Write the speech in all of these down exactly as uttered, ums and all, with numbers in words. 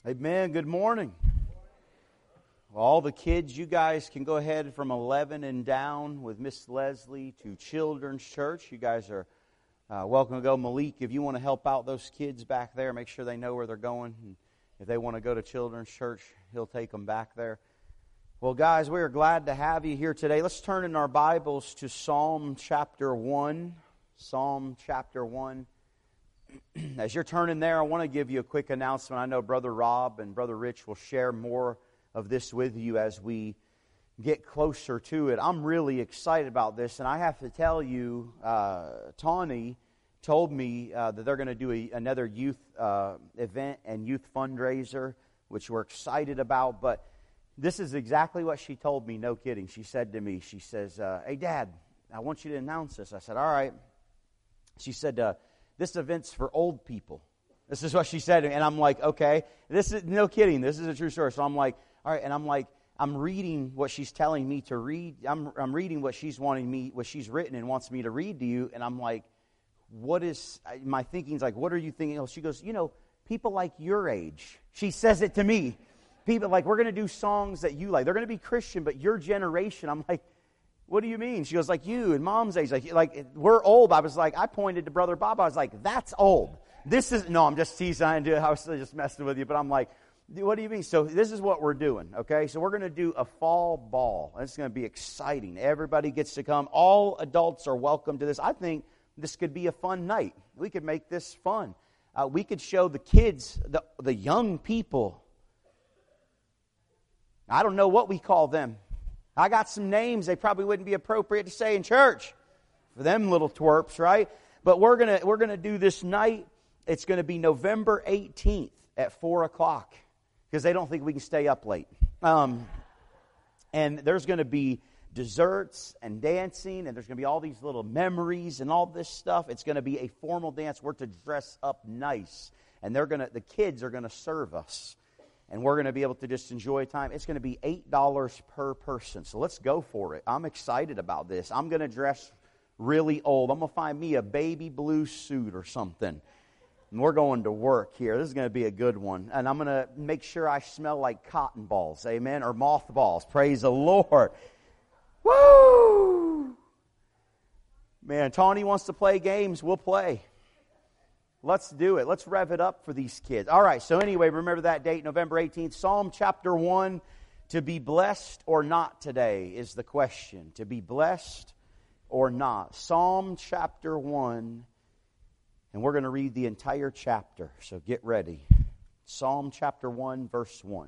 Amen. Good morning. Well, all the kids, you guys can go ahead from eleven and down with Miss Leslie to Children's Church. You guys are uh, welcome to go. Malik, if you want to help out those kids back there, make sure they know where they're going. And if they want to go to Children's Church, he'll take them back there. Well, guys, we are glad to have you here today. Let's turn in our Bibles to Psalm chapter one. Psalm chapter one. As you're turning there, I want to give you a quick announcement. I know Brother Rob and Brother Rich will share more of this with you as we get closer to it. I'm really excited about this, and I have to tell you, uh, Tawny told me uh, that they're going to do a, another youth uh, event and youth fundraiser, which we're excited about, but this is exactly what she told me, no kidding. She said to me, she says, uh, hey, Dad, I want you to announce this. I said, all right. She said, uh, this event's for old people. This is what she said to me. And I'm like, okay. This is, no kidding, this is a true story. So I'm like, all right. And I'm like, I'm reading what she's telling me to read. I'm, I'm reading what she's wanting me, what she's written and wants me to read to you. And I'm like, what is, my thinking's like, what are you thinking? Oh, she goes, you know, people like your age. She says it to me. People like, we're going to do songs that you like. They're going to be Christian, but your generation. I'm like, what do you mean? She goes, like you and Mom's age. Like, like we're old. I was like, I pointed to Brother Bob. I was like, that's old. This is, no, I'm just teasing. I was just messing with you. But I'm like, what do you mean? So this is what we're doing, okay? So we're going to do a fall ball. It's going to be exciting. Everybody gets to come. All adults are welcome to this. I think this could be a fun night. We could make this fun. Uh, we could show the kids, the, the young people. I don't know what we call them. I got some names they probably wouldn't be appropriate to say in church for them little twerps, right? But we're gonna we're gonna do this night. It's gonna be November eighteenth at four o'clock because they don't think we can stay up late. Um, and there's gonna be desserts and dancing, and there's gonna be all these little memories and all this stuff. It's gonna be a formal dance. We're to dress up nice, and they're gonna the kids are gonna serve us. And we're going to be able to just enjoy time. It's going to be eight dollars per person. So let's go for it. I'm excited about this. I'm going to dress really old. I'm going to find me a baby blue suit or something. And we're going to work here. This is going to be a good one. And I'm going to make sure I smell like cotton balls. Amen. Or mothballs. Praise the Lord. Woo! Man, Tawny wants to play games. We'll play. Let's do it. Let's rev it up for these kids. All right, so anyway, remember that date, November eighteenth. Psalm chapter one, to be blessed or not today is the question. To be blessed or not. Psalm chapter one, and we're going to read the entire chapter, so get ready. Psalm chapter one, verse one.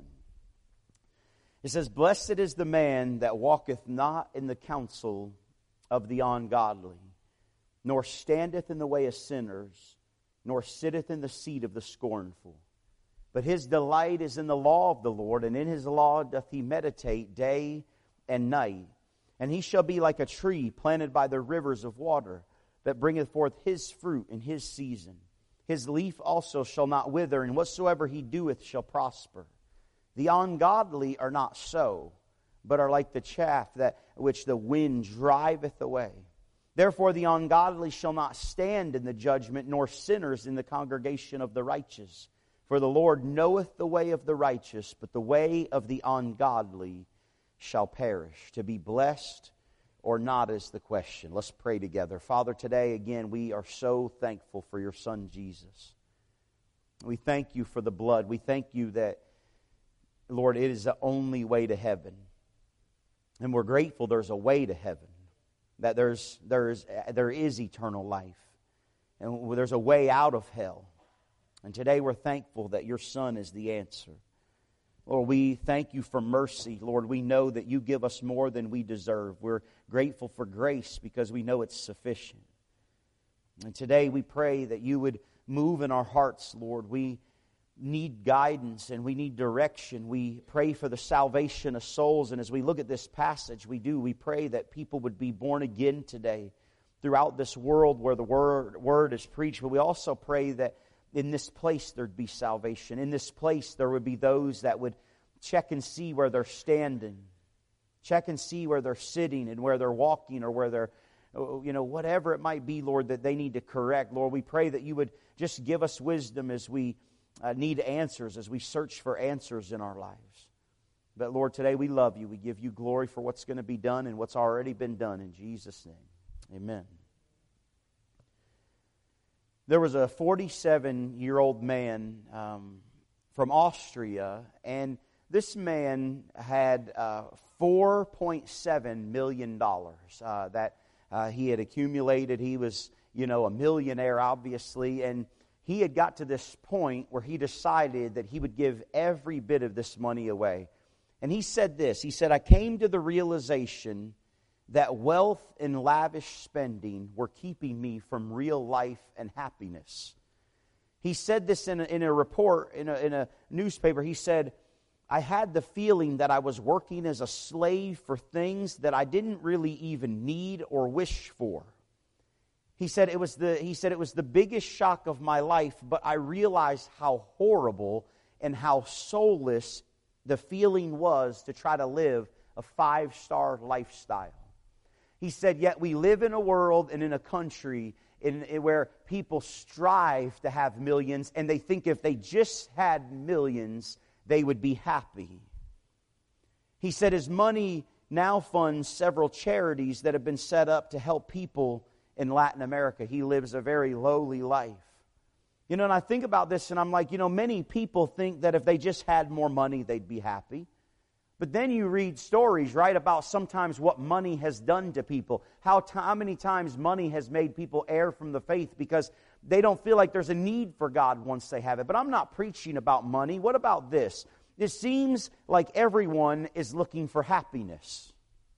It says, blessed is the man that walketh not in the counsel of the ungodly, nor standeth in the way of sinners, nor sitteth in the seat of the scornful. But his delight is in the law of the Lord, and in his law doth he meditate day and night. And he shall be like a tree planted by the rivers of water, that bringeth forth his fruit in his season. His leaf also shall not wither, and whatsoever he doeth shall prosper. The ungodly are not so, but are like the chaff that which the wind driveth away. Therefore the ungodly shall not stand in the judgment, nor sinners in the congregation of the righteous. For the Lord knoweth the way of the righteous, but the way of the ungodly shall perish. To be blessed or not is the question. Let's pray together. Father, today again we are so thankful for your Son Jesus. We thank you for the blood. We thank you that, Lord, it is the only way to heaven. And we're grateful there's a way to heaven. That there's there's there is eternal life, and there's a way out of hell. And today we're thankful that your Son is the answer. Lord, we thank you for mercy. Lord, we know that you give us more than we deserve. We're grateful for grace because we know it's sufficient. And today we pray that you would move in our hearts, Lord. We need guidance and we need direction. We pray for the salvation of souls. And as we look at this passage, we do. We pray that people would be born again today throughout this world where the word, word is preached. But we also pray that in this place there'd be salvation. In this place there would be those that would check and see where they're standing. Check and see where they're sitting and where they're walking or where they're, you know, whatever it might be, Lord, that they need to correct. Lord, we pray that you would just give us wisdom as we uh, need answers, as we search for answers in our lives. But Lord, today we love you. We give you glory for what's going to be done and what's already been done. In Jesus' name, amen. There was a forty-seven-year-old man um, from Austria, and this man had uh, four point seven million dollars uh, that uh, he had accumulated. He was, you know, a millionaire, obviously, and he had got to this point where he decided that he would give every bit of this money away. And he said this, he said, I came to the realization that wealth and lavish spending were keeping me from real life and happiness. He said this in a, in a report, in a, in a newspaper. He said, I had the feeling that I was working as a slave for things that I didn't really even need or wish for. He said it was the, he said it was the biggest shock of my life, but I realized how horrible and how soulless the feeling was to try to live a five-star lifestyle. He said, yet we live in a world and in a country in, in where people strive to have millions, and they think if they just had millions, they would be happy. He said his money now funds several charities that have been set up to help people in Latin America. He lives a very lowly life. You know, and I think about this and I'm like, you know, many people think that if they just had more money, they'd be happy. But then you read stories, right, about sometimes what money has done to people. How, t- how many times money has made people err from the faith because they don't feel like there's a need for God once they have it. But I'm not preaching about money. What about this? It seems like everyone is looking for happiness.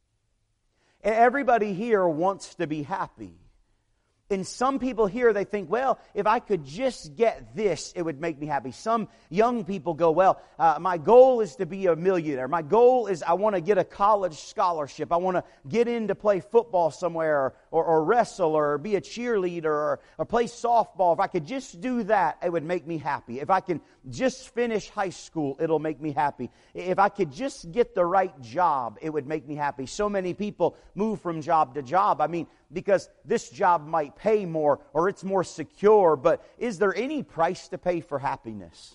Everybody here wants to be happy. And some people here, they think, well, if I could just get this, it would make me happy. Some young people go, well, uh, my goal is to be a millionaire. My goal is I want to get a college scholarship. I want to get in to play football somewhere or, or, or wrestle or be a cheerleader or, or play softball. If I could just do that, it would make me happy. If I can just finish high school, it'll make me happy. If I could just get the right job, it would make me happy. So many people move from job to job. I mean, because this job might pay more or it's more secure, but is there any price to pay for happiness?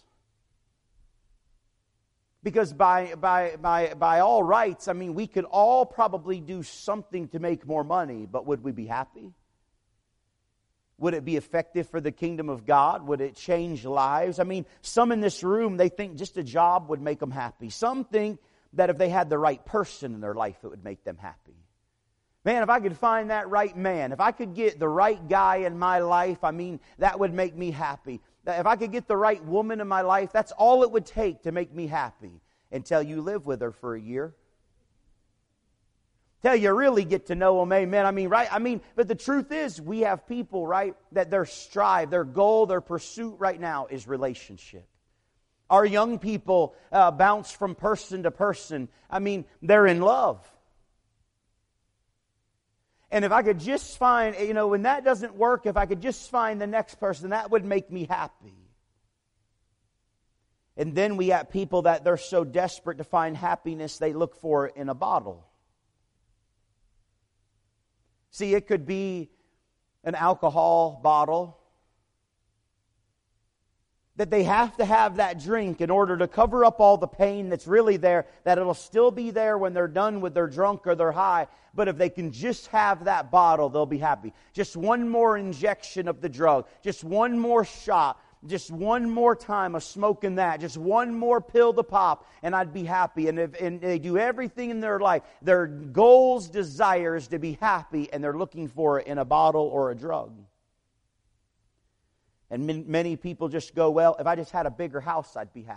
Because by by by by all rights, I mean, we could all probably do something to make more money, but would we be happy? Would it be effective for the kingdom of God? Would it change lives? I mean, some in this room, they think just a job would make them happy. Some think that if they had the right person in their life, it would make them happy. Man, if I could find that right man, if I could get the right guy in my life, I mean, that would make me happy. If I could get the right woman in my life, that's all it would take to make me happy. Until you live with her for a year. Till you really get to know them, amen. I mean, right? I mean, but the truth is, we have people, right, that their strive, their goal, their pursuit right now is relationship. Our young people uh, bounce from person to person. I mean, they're in love. And if I could just find, you know, when that doesn't work, if I could just find the next person, that would make me happy. And then we have people that they're so desperate to find happiness, they look for it in a bottle. See, it could be an alcohol bottle. That they have to have that drink in order to cover up all the pain that's really there, that it'll still be there when they're done with their drunk or their high. But if they can just have that bottle, they'll be happy. Just one more injection of the drug. Just one more shot. Just one more time of smoking that. Just one more pill to pop, and I'd be happy. And, if, and they do everything in their life. Their goals, desires to be happy, and they're looking for it in a bottle or a drug. And many people just go, well, if I just had a bigger house, I'd be happy.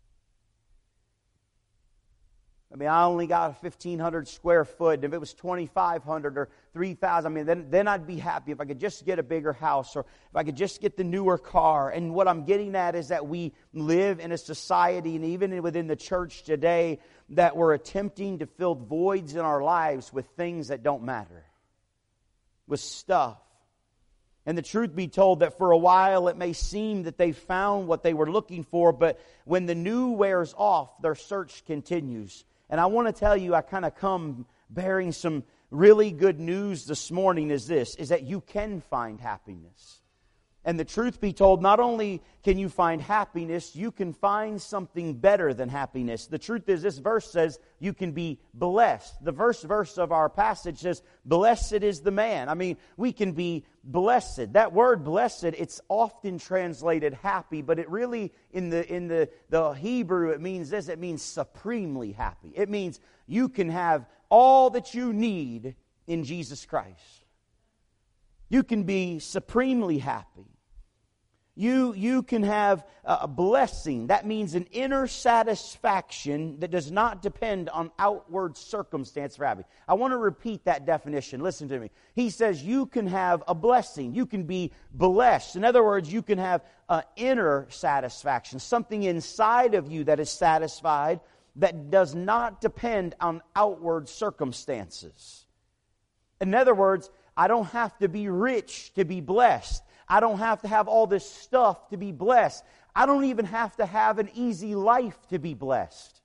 I mean, I only got a fifteen hundred square foot. And if it was twenty-five hundred or three thousand, I mean, then, then I'd be happy if I could just get a bigger house or if I could just get the newer car. And what I'm getting at is that we live in a society, and even within the church today, that we're attempting to fill voids in our lives with things that don't matter, with stuff. And the truth be told, that for a while it may seem that they found what they were looking for, but when the new wears off, their search continues. And I want to tell you, I kind of come bearing some really good news this morning is this, is that you can find happiness. And the truth be told, not only can you find happiness, you can find something better than happiness. The truth is, this verse says you can be blessed. The first verse of our passage says, blessed is the man. I mean, we can be blessed. That word blessed, it's often translated happy, but it really, in the in the, the Hebrew, it means this. It means supremely happy. It means you can have all that you need in Jesus Christ. You can be supremely happy. You, you can have a blessing. That means an inner satisfaction that does not depend on outward circumstance for happy. I want to repeat that definition. Listen to me. He says you can have a blessing. You can be blessed. In other words, you can have an inner satisfaction, something inside of you that is satisfied that does not depend on outward circumstances. In other words, I don't have to be rich to be blessed. I don't have to have all this stuff to be blessed. I don't even have to have an easy life to be blessed.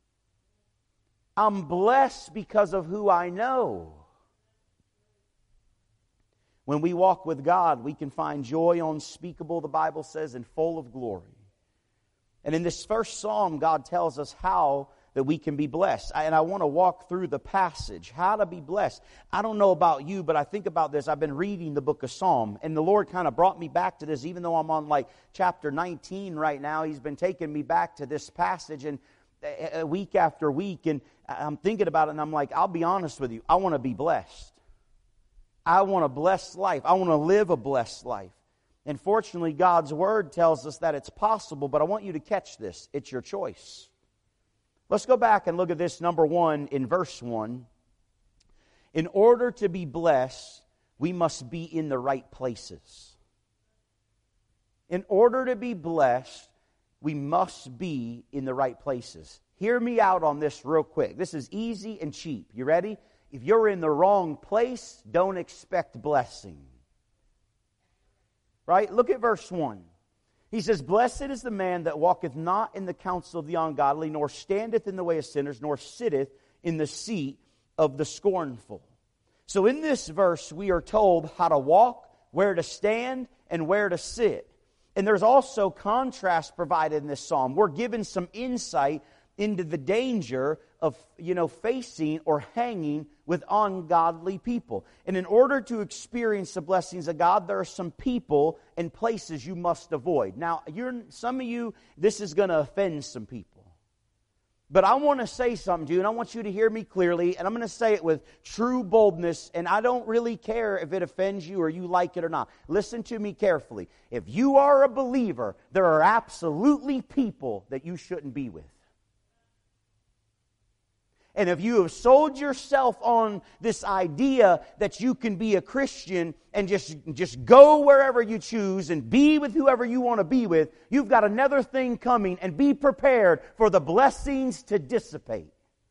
I'm blessed because of who I know. When we walk with God, we can find joy unspeakable, the Bible says, and full of glory. And in this first psalm, God tells us how that we can be blessed. And I want to walk through the passage, how to be blessed. I don't know about you, but I think about this. I've been reading the book of Psalm, and the Lord kind of brought me back to this, even though I'm on like chapter nineteen right now. He's been taking me back to this passage, and uh, week after week, and I'm thinking about it, and I'm like, I'll be honest with you, I want to be blessed. I want a blessed life. I want to live a blessed life. And fortunately, God's Word tells us that it's possible, but I want you to catch this. It's your choice. Let's go back and look at this, number one, in verse one. In order to be blessed, we must be in the right places. In order to be blessed, we must be in the right places. Hear me out on this real quick. This is easy and cheap. You ready? If you're in the wrong place, don't expect blessing. Right? Look at verse one. He says, blessed is the man that walketh not in the counsel of the ungodly, nor standeth in the way of sinners, nor sitteth in the seat of the scornful. So in this verse, we are told how to walk, where to stand, and where to sit. And there's also contrast provided in this psalm. We're given some insight into the danger of, you know, facing or hanging with ungodly people. And in order to experience the blessings of God, there are some people and places you must avoid. Now, you're, some of you, this is going to offend some people. But I want to say something to you, and I want you to hear me clearly, and I'm going to say it with true boldness, and I don't really care if it offends you or you like it or not. Listen to me carefully. If you are a believer, there are absolutely people that you shouldn't be with. And if you have sold yourself on this idea that you can be a Christian and just, just go wherever you choose and be with whoever you want to be with, you've got another thing coming, and be prepared for the blessings to dissipate.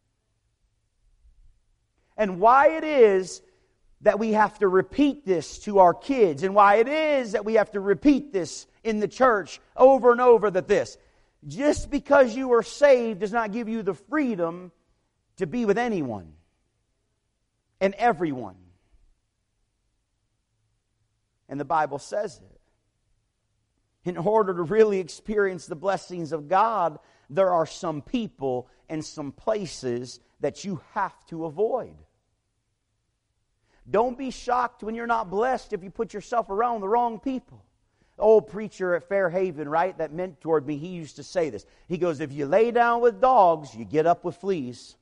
And why it is that we have to repeat this to our kids, and why it is that we have to repeat this in the church over and over, that this, just because you are saved does not give you the freedom to be with anyone and everyone. And the Bible says it. In order to really experience the blessings of God, there are some people and some places that you have to avoid. Don't be shocked when you're not blessed if you put yourself around the wrong people. Old preacher at Fairhaven, right, that mentored me, he used to say this. He goes, if you lay down with dogs, you get up with fleas.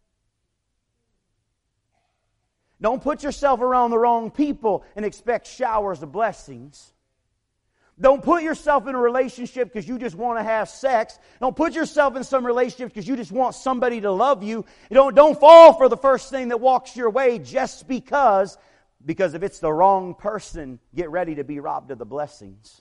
Don't put yourself around the wrong people and expect showers of blessings. Don't put yourself in a relationship because you just want to have sex. Don't put yourself in some relationship because you just want somebody to love you. You don't, don't fall for the first thing that walks your way just because. Because if it's the wrong person, get ready to be robbed of the blessings.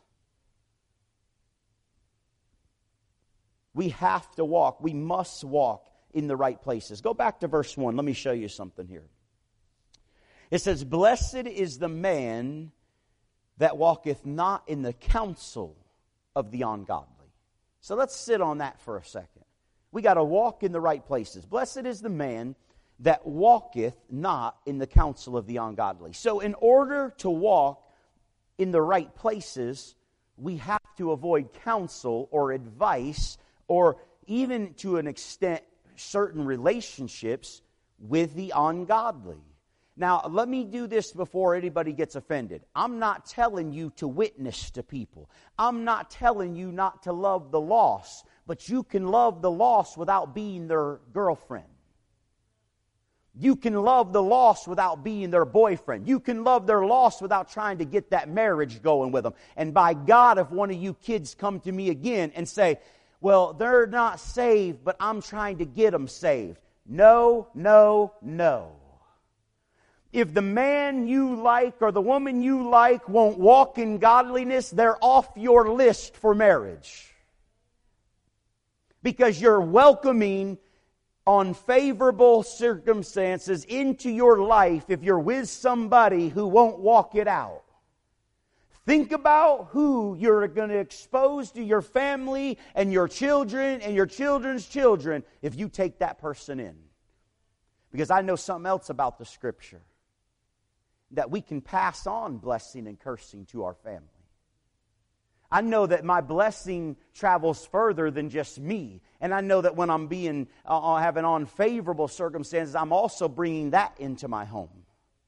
We have to walk. We must walk in the right places. Go back to verse one. Let me show you something here. It says, blessed is the man that walketh not in the counsel of the ungodly. So let's sit on that for a second. We got to walk in the right places. Blessed is the man that walketh not in the counsel of the ungodly. So in order to walk in the right places, we have to avoid counsel or advice or even to an extent certain relationships with the ungodly. Now, let me do this before anybody gets offended. I'm not telling you to witness to people. I'm not telling you not to love the lost, but you can love the lost without being their girlfriend. You can love the lost without being their boyfriend. You can love their lost without trying to get that marriage going with them. And by God, if one of you kids come to me again and say, well, they're not saved, but I'm trying to get them saved. No, no, no. If the man you like or the woman you like won't walk in godliness, they're off your list for marriage. Because you're welcoming unfavorable circumstances into your life if you're with somebody who won't walk it out. Think about who you're going to expose to your family and your children and your children's children if you take that person in. Because I know something else about the Scripture. That we can pass on blessing and cursing to our family. I know that my blessing travels further than just me. And I know that when I'm being uh, having unfavorable circumstances, I'm also bringing that into my home.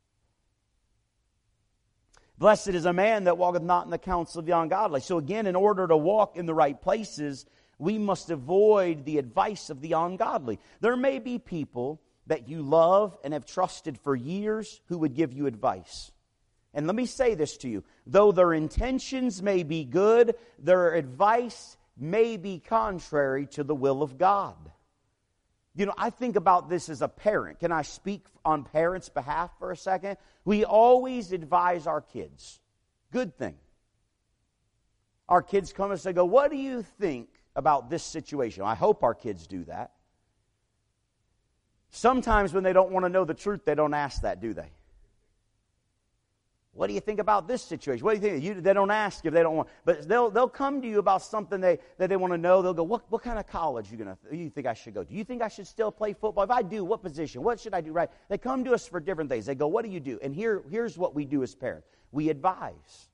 Blessed is a man that walketh not in the counsel of the ungodly. So again, in order to walk in the right places, we must avoid the advice of the ungodly. There may be people that you love and have trusted for years who would give you advice. And let me say this to you. Though their intentions may be good, their advice may be contrary to the will of God. You know, I think about this as a parent. Can I speak on parents' behalf for a second? We always advise our kids. Good thing. Our kids come to us and go, what do you think about this situation? I hope our kids do that. Sometimes when they don't want to know the truth, they don't ask that, do they? What do you think about this situation? What do you think? You, they don't ask if they don't want. But they'll they'll come to you about something they, that they want to know. They'll go, what, what kind of college you gonna you think I should go? Do you think I should still play football? If I do, what position? What should I do right? They come to us for different things. They go, what do you do? And here, here's what we do as parents. We advise.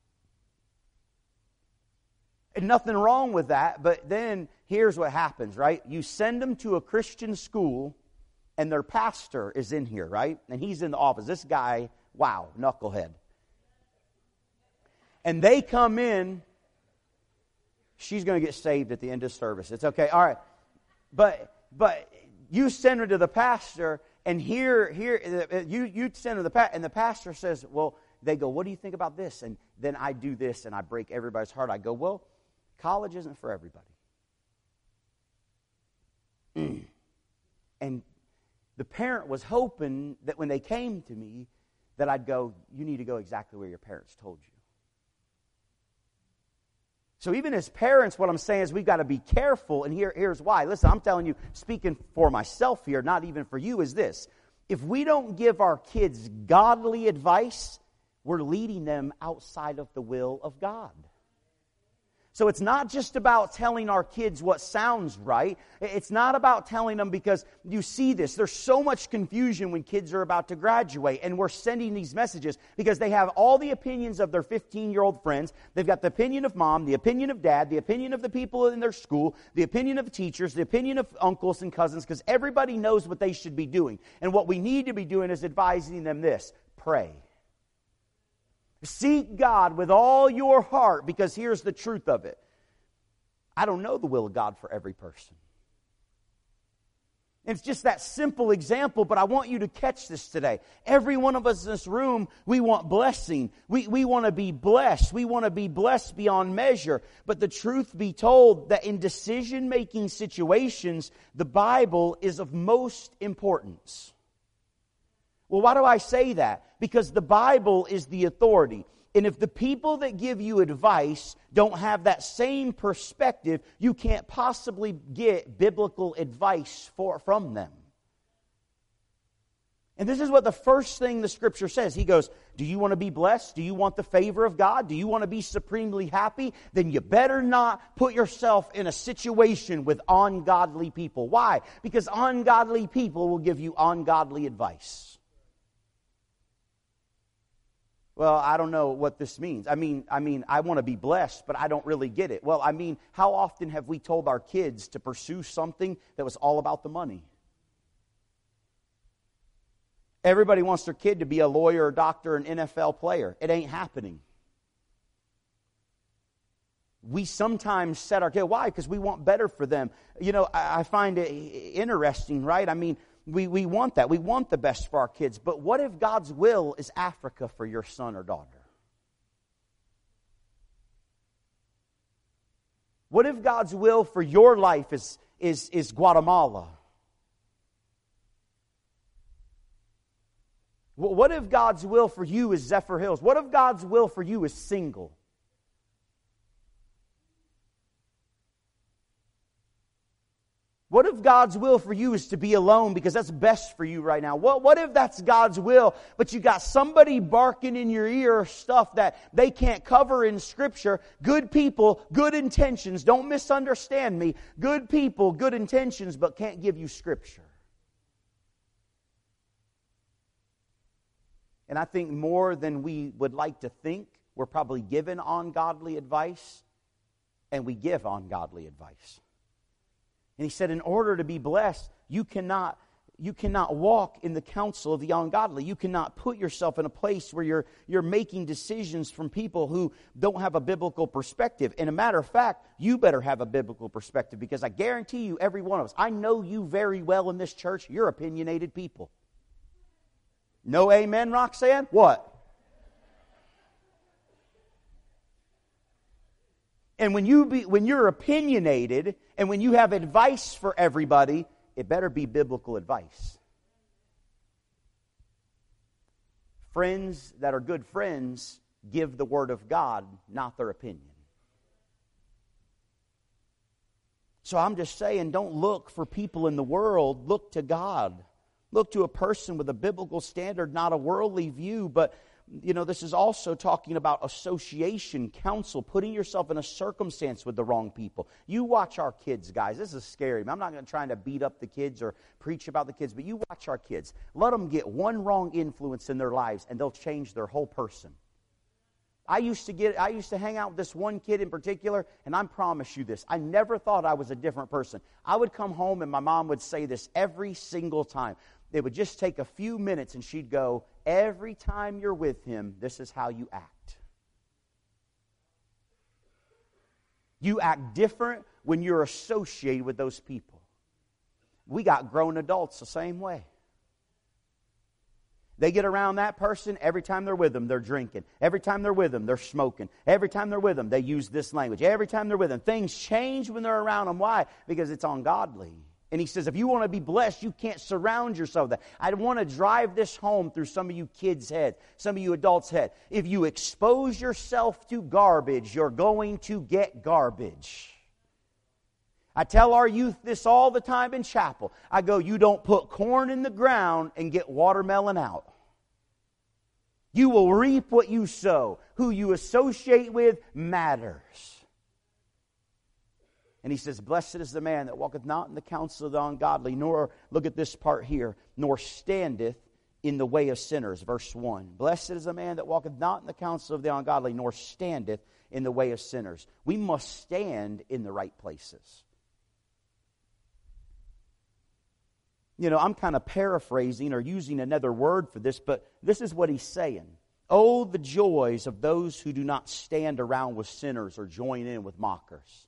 And nothing wrong with that, but then here's what happens, right? You send them to a Christian school, and their pastor is in here, right? And he's in the office. This guy, wow, knucklehead. And they come in, she's going to get saved at the end of service. It's okay, all right. But but you send her to the pastor, and here, here you, you send her to the pastor, and the pastor says, well, they go, what do you think about this? And then I do this, and I break everybody's heart. I go, well, college isn't for everybody. Mm. And the parent was hoping that when they came to me, that I'd go, you need to go exactly where your parents told you. So even as parents, what I'm saying is we've got to be careful, and here, here's why. Listen, I'm telling you, speaking for myself here, not even for you, is this. If we don't give our kids godly advice, we're leading them outside of the will of God. So it's not just about telling our kids what sounds right. It's not about telling them, because you see this. There's so much confusion when kids are about to graduate, and we're sending these messages because they have all the opinions of their fifteen-year-old friends. They've got the opinion of mom, the opinion of dad, the opinion of the people in their school, the opinion of the teachers, the opinion of uncles and cousins, because everybody knows what they should be doing. And what we need to be doing is advising them this: pray. Seek God with all your heart, because here's the truth of it. I don't know the will of God for every person. It's just that simple example, but I want you to catch this today. Every one of us in this room, we want blessing. We, we want to be blessed. We want to be blessed beyond measure. But the truth be told, that in decision-making situations, the Bible is of most importance. Well, why do I say that? Because the Bible is the authority. And if the people that give you advice don't have that same perspective, you can't possibly get biblical advice for, from them. And this is what the first thing the Scripture says. He goes, do you want to be blessed? Do you want the favor of God? Do you want to be supremely happy? Then you better not put yourself in a situation with ungodly people. Why? Because ungodly people will give you ungodly advice. Well, I don't know what this means. I mean, I mean, I want to be blessed, but I don't really get it. Well, I mean, how often have we told our kids to pursue something that was all about the money? Everybody wants their kid to be a lawyer, a doctor, an N F L player. It ain't happening. We sometimes set our kid. Why? Because we want better for them. You know, I, I find it interesting, right? I mean, we, we want that. We want the best for our kids. But what if God's will is Africa for your son or daughter? What if God's will for your life is, is, is Guatemala? What if God's will for you is Zephyr Hills? What if God's will for you is single? What if God's will for you is to be alone because that's best for you right now? What, what if that's God's will, but you got somebody barking in your ear stuff that they can't cover in Scripture? Good people, good intentions. Don't misunderstand me. Good people, good intentions, but can't give you Scripture. And I think more than we would like to think, we're probably given ungodly advice, and we give ungodly advice. And he said, in order to be blessed, you cannot, you cannot walk in the counsel of the ungodly. You cannot put yourself in a place where you're, you're making decisions from people who don't have a biblical perspective. And a matter of fact, you better have a biblical perspective, because I guarantee you, every one of us, I know you very well in this church, you're opinionated people. No amen, Roxanne? What? And when you be, when you're opinionated and when you have advice for everybody, it better be biblical advice. Friends that are good friends give the Word of God, not their opinion. So I'm just saying, don't look for people in the world. Look to God. Look to a person with a biblical standard, not a worldly view. But, you know, this is also talking about association, counsel, putting yourself in a circumstance with the wrong people. You watch our kids, guys. This is scary. I'm not going to try to beat up the kids or preach about the kids, but you watch our kids. Let them get one wrong influence in their lives, and they'll change their whole person. I used to get, I used to hang out with this one kid in particular, and I promise you this, I never thought I was a different person. I would come home, and my mom would say this every single time. It would just take a few minutes, and she'd go, every time you're with him, this is how you act. You act different when you're associated with those people. We got grown adults the same way. They get around that person, every time they're with them, they're drinking. Every time they're with them, they're smoking. Every time they're with them, they use this language. Every time they're with them, things change when they're around them. Why? Because it's ungodly. And he says, if you want to be blessed, you can't surround yourself with that. I want to drive this home through some of you kids' heads, some of you adults' heads. If you expose yourself to garbage, you're going to get garbage. I tell our youth this all the time in chapel. I go, you don't put corn in the ground and get watermelon out. You will reap what you sow. Who you associate with matters. And he says, blessed is the man that walketh not in the counsel of the ungodly, nor, look at this part here, nor standeth in the way of sinners. Verse one. Blessed is the man that walketh not in the counsel of the ungodly, nor standeth in the way of sinners. We must stand in the right places. You know, I'm kind of paraphrasing or using another word for this, but this is what he's saying. Oh, the joys of those who do not stand around with sinners or join in with mockers.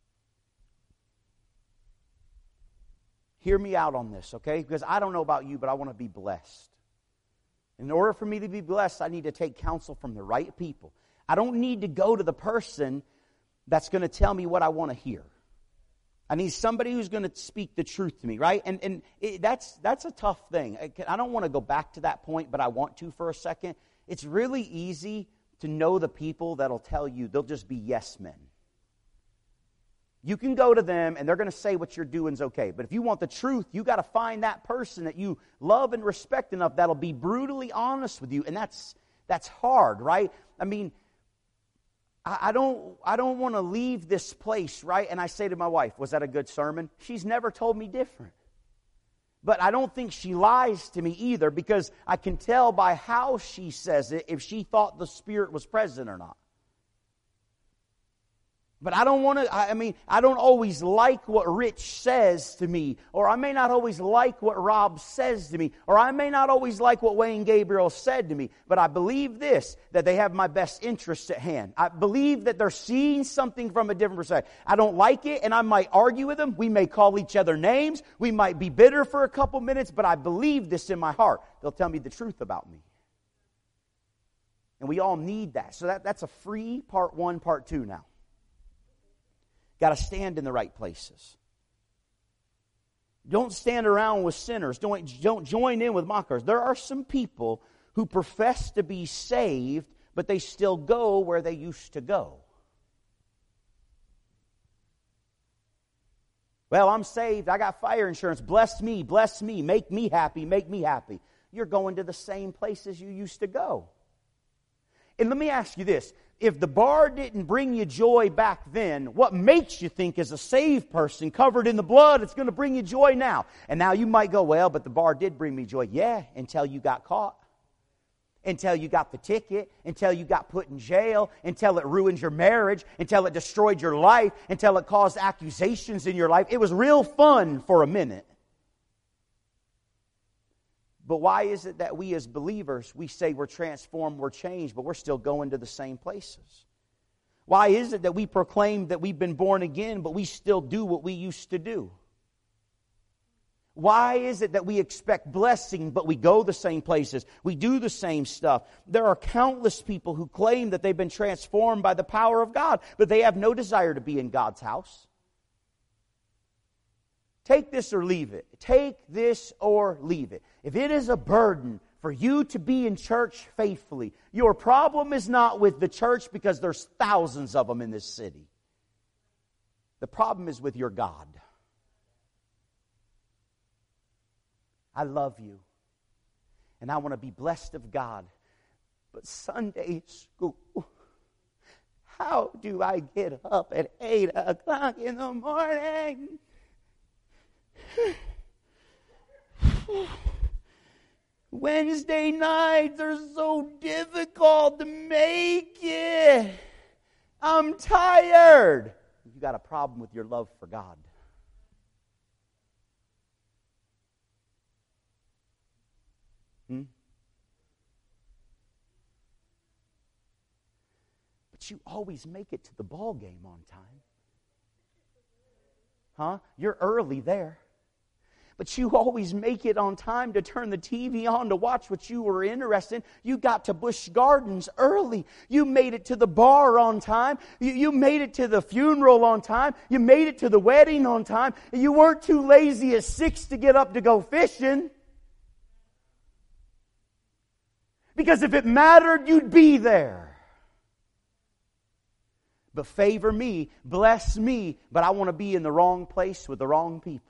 Hear me out on this, okay? Because I don't know about you, but I want to be blessed. In order for me to be blessed, I need to take counsel from the right people. I don't need to go to the person that's going to tell me what I want to hear. I need somebody who's going to speak the truth to me, right? And and it, that's that's a tough thing. I, I don't want to go back to that point, but I want to for a second. It's really easy to know the people that'll tell you, they'll just be yes men. You can go to them and they're going to say what you're doing is okay. But if you want the truth, you got to find that person that you love and respect enough that'll be brutally honest with you. And that's that's hard, right? I mean, I don't I don't want to leave this place, right? And I say to my wife, was that a good sermon? She's never told me different. But I don't think she lies to me either, because I can tell by how she says it if she thought the Spirit was present or not. But I don't want to, I mean, I don't always like what Rich says to me, or I may not always like what Rob says to me, or I may not always like what Wayne Gabriel said to me, but I believe this, that they have my best interests at hand. I believe that they're seeing something from a different perspective. I don't like it, and I might argue with them. We may call each other names. We might be bitter for a couple minutes, but I believe this in my heart. They'll tell me the truth about me. And we all need that. So that, that's a free part one, part two now. Got to stand in the right places. Don't stand around with sinners. Don't, don't join in with mockers. There are some people who profess to be saved, but they still go where they used to go. Well, I'm saved. I got fire insurance. Bless me, bless me. Make me happy, make me happy. You're going to the same places you used to go. And let me ask you this. If the bar didn't bring you joy back then, what makes you think as a saved person covered in the blood it's going to bring you joy now? And now you might go, well, but the bar did bring me joy. Yeah, until you got caught. Until you got the ticket. Until you got put in jail. Until it ruined your marriage. Until it destroyed your life. Until it caused accusations in your life. It was real fun for a minute. But why is it that we as believers, we say we're transformed, we're changed, but we're still going to the same places? Why is it that we proclaim that we've been born again, but we still do what we used to do? Why is it that we expect blessing, but we go the same places? We do the same stuff. There are countless people who claim that they've been transformed by the power of God, but they have no desire to be in God's house. Take this or leave it. Take this or leave it. If it is a burden for you to be in church faithfully, your problem is not with the church, because there's thousands of them in this city. The problem is with your God. I love you, and I want to be blessed of God. But Sunday school, how do I get up at eight o'clock in the morning? Wednesday nights are so difficult to make it. I'm tired. You got a problem with your love for God. Hmm? But you always make it to the ball game on time. Huh? You're early there. But you always make it on time to turn the T V on to watch what you were interested in. You got to Busch Gardens early. You made it to the bar on time. You, you made it to the funeral on time. You made it to the wedding on time. You weren't too lazy at six to get up to go fishing. Because if it mattered, you'd be there. But favor me, bless me, but I want to be in the wrong place with the wrong people.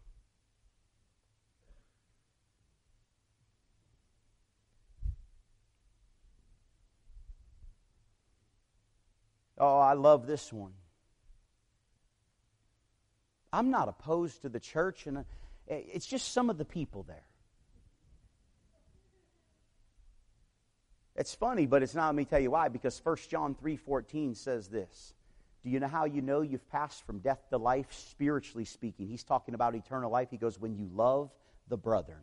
Oh, I love this one. I'm not opposed to the church, and it's just some of the people there. It's funny, but it's not. Let me tell you why. Because First John three fourteen says this. Do you know how you know you've passed from death to life, spiritually speaking? He's talking about eternal life. He goes, when you love the brethren.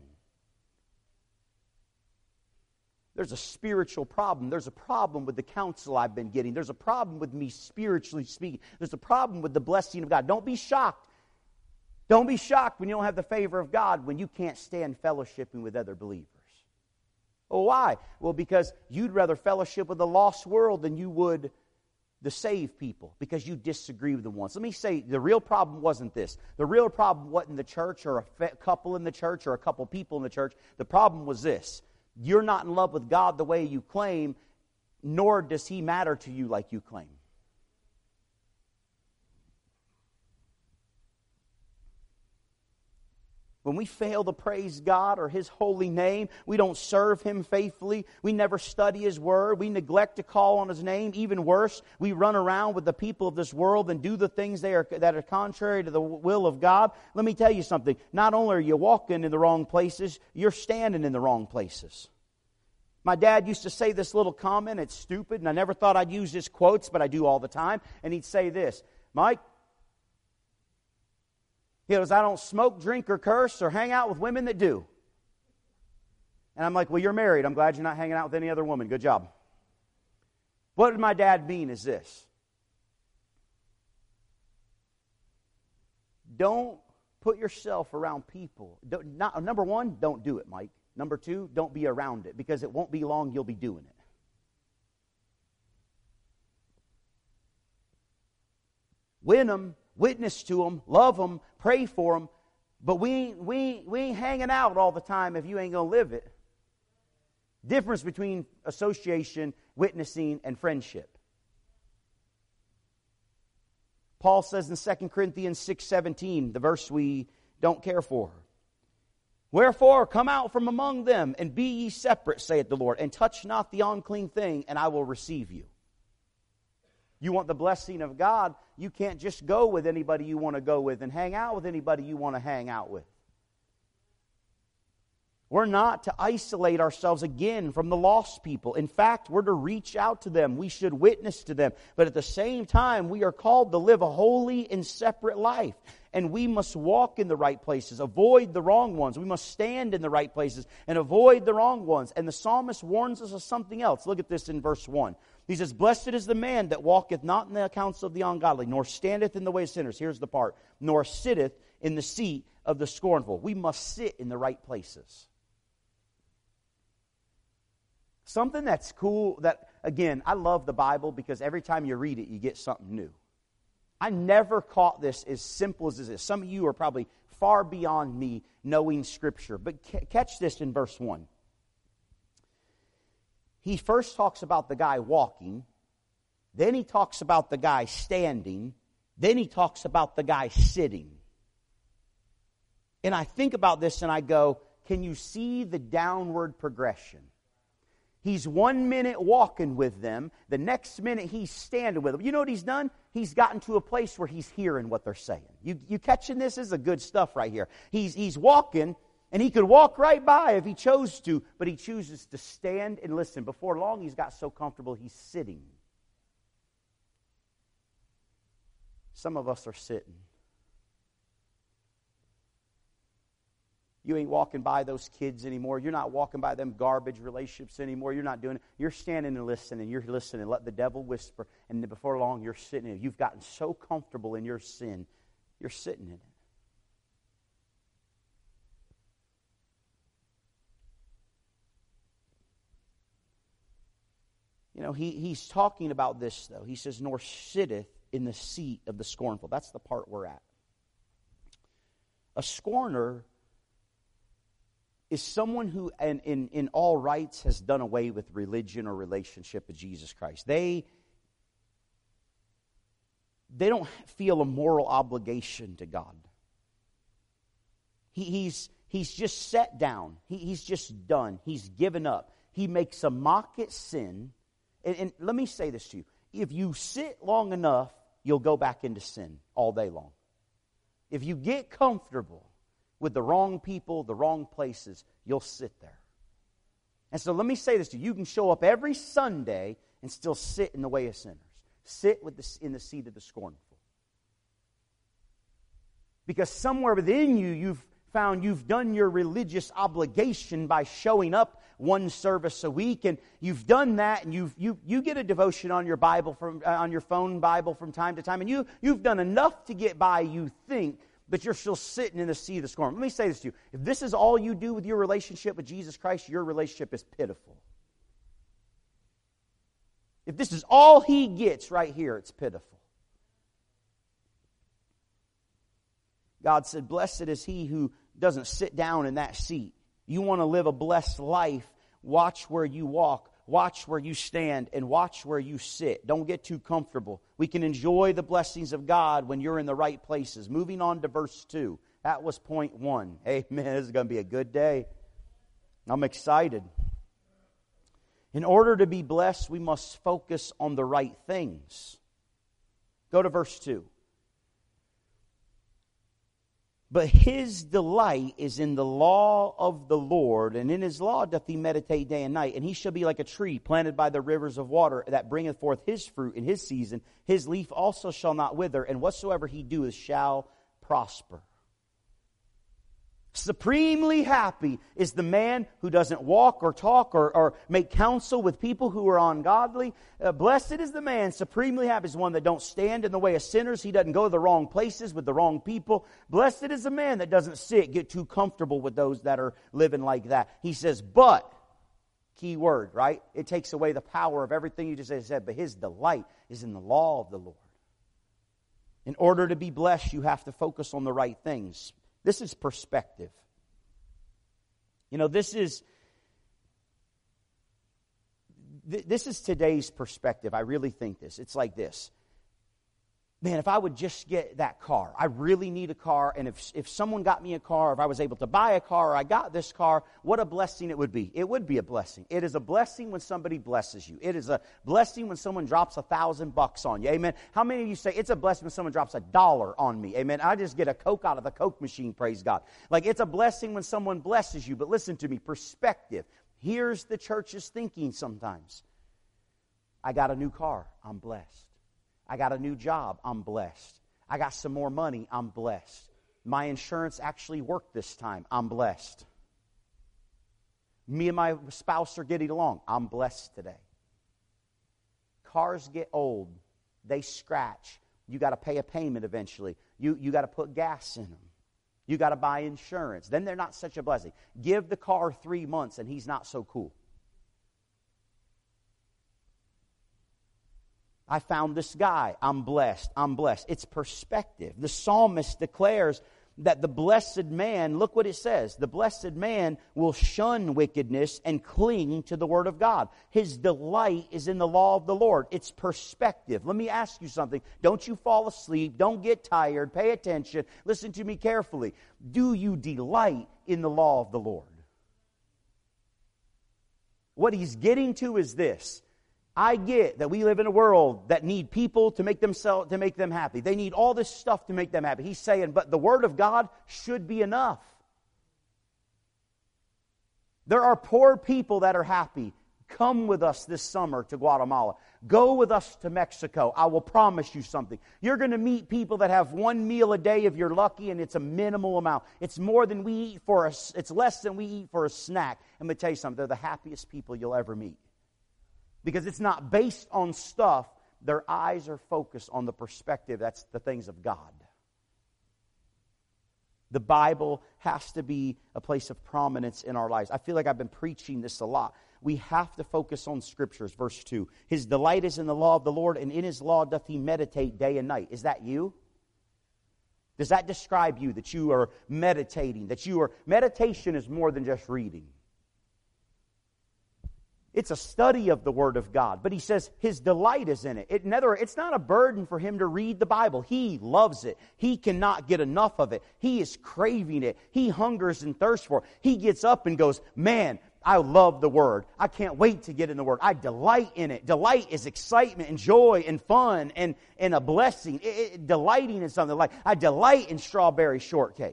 There's a spiritual problem. There's a problem with the counsel I've been getting. There's a problem with me spiritually speaking. There's a problem with the blessing of God. Don't be shocked. Don't be shocked when you don't have the favor of God, when you can't stand fellowshipping with other believers. Well, why? Well, because you'd rather fellowship with the lost world than you would the saved people, because you disagree with the ones. Let me say, the real problem wasn't this. The real problem wasn't the church or a couple in the church or a couple people in the church. The problem was this. You're not in love with God the way you claim, nor does He matter to you like you claim. When we fail to praise God or His holy name, we don't serve Him faithfully, we never study His word, we neglect to call on His name, even worse, we run around with the people of this world and do the things they are, that are contrary to the will of God. Let me tell you something. Not only are you walking in the wrong places, you're standing in the wrong places. My dad used to say this little comment. It's stupid, and I never thought I'd use his quotes, but I do all the time. And he'd say this, Mike, he goes, I don't smoke, drink, or curse, or hang out with women that do. And I'm like, well, you're married. I'm glad you're not hanging out with any other woman. Good job. What did my dad mean is this. Don't put yourself around people. Don't, not, number one, don't do it, Mike. Number two, don't be around it, because it won't be long you'll be doing it. Win them, witness to them, love them, pray for them, but we ain't, we, ain't, we ain't hanging out all the time if you ain't going to live it. Difference between association, witnessing, and friendship. Paul says in Second Corinthians six seventeen, the verse we don't care for, wherefore come out from among them, and be ye separate, saith the Lord, and touch not the unclean thing, and I will receive you. You want the blessing of God, you can't just go with anybody you want to go with and hang out with anybody you want to hang out with. We're not to isolate ourselves again from the lost people. In fact, we're to reach out to them. We should witness to them. But at the same time, we are called to live a holy and separate life. And we must walk in the right places, avoid the wrong ones. We must stand in the right places and avoid the wrong ones. And the psalmist warns us of something else. Look at this in verse one. He says, blessed is the man that walketh not in the counsel of the ungodly, nor standeth in the way of sinners. Here's the part. Nor sitteth in the seat of the scornful. We must sit in the right places. Something that's cool, that, again, I love the Bible because every time you read it, you get something new. I never caught this as simple as this. Some of you are probably far beyond me knowing Scripture. But c- catch this in verse one. He first talks about the guy walking. Then he talks about the guy standing. Then he talks about the guy sitting. And I think about this and I go, can you see the downward progression? He's one minute walking with them. The next minute he's standing with them. You know what he's done? He's gotten to a place where he's hearing what they're saying. You, you catching this? This is a good stuff right here. He's, he's walking, and he could walk right by if he chose to, but he chooses to stand and listen. Before long, he's got so comfortable, he's sitting. Some of us are sitting. You ain't walking by those kids anymore. You're not walking by them garbage relationships anymore. You're not doing it. You're standing and listening. You're listening. Let the devil whisper. And before long, you're sitting in it. You've gotten so comfortable in your sin, you're sitting in it. You know, he, he's talking about this, though. He says, nor sitteth in the seat of the scornful. That's the part we're at. A scorner is someone who, in, in, in all rights, has done away with religion or relationship with Jesus Christ. They, they don't feel a moral obligation to God. He, he's, he's just set down. He, he's just done. He's given up. He makes a mock at sin. And, and let me say this to you. If you sit long enough, you'll go back into sin all day long. If you get comfortable with the wrong people, the wrong places, you'll sit there. And so let me say this to you. You can show up every Sunday and still sit in the way of sinners. Sit with the, in the seat of the scornful. Because somewhere within you, you've found you've done your religious obligation by showing up one service a week, and you've done that, and you've, you you get a devotion on your Bible from uh, on your phone Bible from time to time, and you you've done enough to get by, you think, but you're still sitting in the seat of the scorn. Let me say this to you. If this is all you do with your relationship with Jesus Christ, your relationship is pitiful. If this is all He gets right here, it's pitiful. God said, blessed is he who doesn't sit down in that seat. You want to live a blessed life, watch where you walk, watch where you stand, and watch where you sit. Don't get too comfortable. We can enjoy the blessings of God when you're in the right places. Moving on to verse two. That was point one. Amen. This is going to be a good day. I'm excited. In order to be blessed, we must focus on the right things. Go to verse two. But his delight is in the law of the Lord, and in his law doth he meditate day and night. And he shall be like a tree planted by the rivers of water, that bringeth forth his fruit in his season. His leaf also shall not wither, and whatsoever he doeth shall prosper. Supremely happy is the man who doesn't walk or talk or, or make counsel with people who are ungodly. Uh, blessed is the man, supremely happy is one that don't stand in the way of sinners. He doesn't go to the wrong places with the wrong people. Blessed is the man that doesn't sit, get too comfortable with those that are living like that. He says, but, key word, right? It takes away the power of everything you just said, but his delight is in the law of the Lord. In order to be blessed, you have to focus on the right things. This is perspective. You know, this is th- this is today's perspective. I really think this. It's like this. Man, if I would just get that car, I really need a car, and if if someone got me a car, if I was able to buy a car, or I got this car, what a blessing it would be. It would be a blessing. It is a blessing when somebody blesses you. It is a blessing when someone drops a thousand bucks on you. Amen. How many of you say it's a blessing when someone drops a dollar on me? Amen. I just get a Coke out of the Coke machine, praise God. Like, it's a blessing when someone blesses you. But listen to me, perspective. Here's the church's thinking sometimes. I got a new car, I'm blessed. I got a new job, I'm blessed. I got some more money, I'm blessed. My insurance actually worked this time, I'm blessed. Me and my spouse are getting along, I'm blessed today. Cars get old, they scratch. You got to pay a payment eventually. You, you got to put gas in them. You got to buy insurance. Then they're not such a blessing. Give the car three months and he's not so cool. I found this guy. I'm blessed. I'm blessed. It's perspective. The psalmist declares that the blessed man, look what it says, the blessed man will shun wickedness and cling to the word of God. His delight is in the law of the Lord. It's perspective. Let me ask you something. Don't you fall asleep. Don't get tired. Pay attention. Listen to me carefully. Do you delight in the law of the Lord? What he's getting to is this. I get that we live in a world that need people to make themselves to make them happy. They need all this stuff to make them happy. He's saying, but the Word of God should be enough. There are poor people that are happy. Come with us this summer to Guatemala. Go with us to Mexico. I will promise you something. You're going to meet people that have one meal a day if you're lucky, and it's a minimal amount. It's more than we eat for a, it's less than we eat for a snack. I'm going to tell you something. They're the happiest people you'll ever meet. Because it's not based on stuff. Their eyes are focused on the perspective. That's the things of God. The Bible has to be a place of prominence in our lives. I feel like I've been preaching this a lot. We have to focus on Scriptures. Verse two. His delight is in the law of the Lord, and in His law doth He meditate day and night. Is that you? Does that describe you, that you are meditating? That you are... Meditation is more than just reading. It's a study of the Word of God. But he says his delight is in it. it in other words, it's not a burden for him to read the Bible. He loves it. He cannot get enough of it. He is craving it. He hungers and thirsts for it. He gets up and goes, man, I love the Word. I can't wait to get in the Word. I delight in it. Delight is excitement and joy and fun and, and a blessing. It, it, delighting in something like, I delight in strawberry shortcake.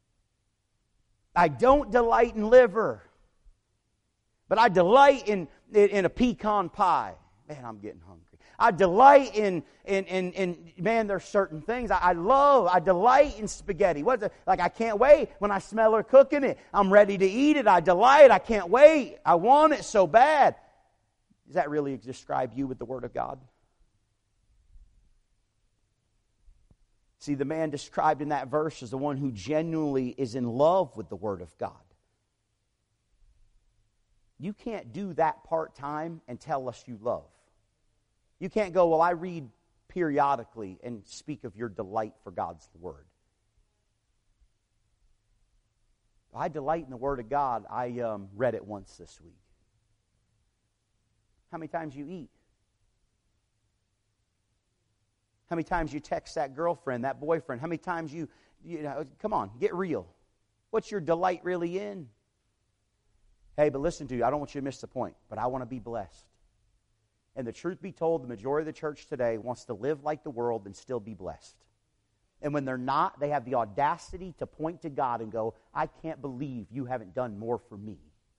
I don't delight in liver. But I delight in, in, in a pecan pie. Man, I'm getting hungry. I delight in, in, in, in man, there's certain things. I, I love, I delight in spaghetti. What's it? Like, I can't wait when I smell her cooking it. I'm ready to eat it. I delight. I can't wait. I want it so bad. Does that really describe you with the Word of God? See, the man described in that verse is the one who genuinely is in love with the Word of God. You can't do that part-time and tell us you love. You can't go, well, I read periodically and speak of your delight for God's Word. I delight in the Word of God. I um, read it once this week. How many times you eat? How many times you text that girlfriend, that boyfriend? How many times you you know, come on, get real. What's your delight really in? Hey, but listen to you, I don't want you to miss the point, but I want to be blessed. And the truth be told, the majority of the church today wants to live like the world and still be blessed. And when they're not, they have the audacity to point to God and go, I can't believe you haven't done more for me.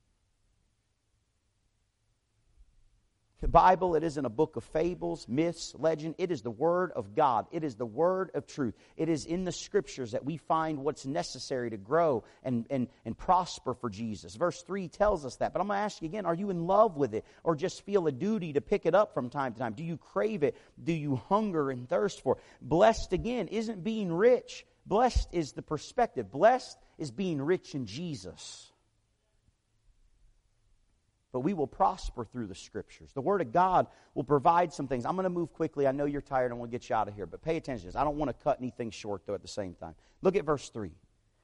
The Bible, it isn't a book of fables, myths, legend. It is the Word of God. It is the Word of truth. It is in the Scriptures that we find what's necessary to grow and, and, and prosper for Jesus. Verse three tells us that. But I'm going to ask you again, are you in love with it or just feel a duty to pick it up from time to time? Do you crave it? Do you hunger and thirst for it? Blessed, again, isn't being rich. Blessed is the perspective. Blessed is being rich in Jesus. But we will prosper through the Scriptures. The Word of God will provide some things. I'm going to move quickly. I know you're tired. I want to get you out of here. But pay attention to this. I don't want to cut anything short, though, at the same time. Look at verse three.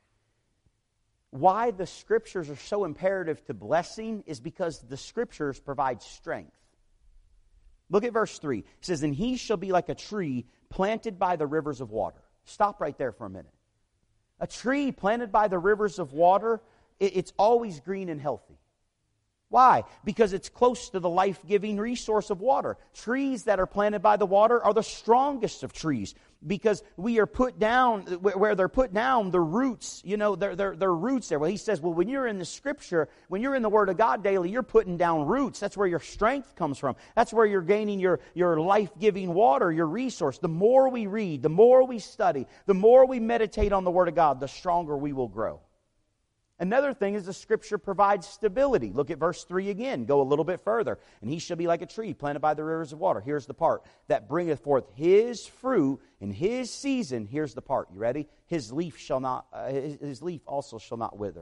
Why the Scriptures are so imperative to blessing is because the Scriptures provide strength. Look at verse three. It says, and he shall be like a tree planted by the rivers of water. Stop right there for a minute. A tree planted by the rivers of water, it's always green and healthy. Why? Because it's close to the life-giving resource of water. Trees that are planted by the water are the strongest of trees because we are put down, where they're put down, the roots, you know, their their their roots there. Well, he says, well, when you're in the Scripture, when you're in the Word of God daily, you're putting down roots. That's where your strength comes from. That's where you're gaining your, your life-giving water, your resource. The more we read, the more we study, the more we meditate on the Word of God, the stronger we will grow. Another thing is the Scripture provides stability. Look at verse three again. Go a little bit further. And he shall be like a tree planted by the rivers of water. Here's the part. That bringeth forth his fruit in his season. Here's the part. You ready? His leaf shall not, uh, his, his leaf also shall not wither.